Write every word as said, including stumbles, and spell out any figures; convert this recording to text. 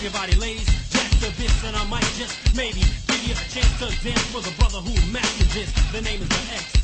your body, ladies. Just a bit, and I might just maybe give you a chance to dance for the brother who mastered this. The name is the X.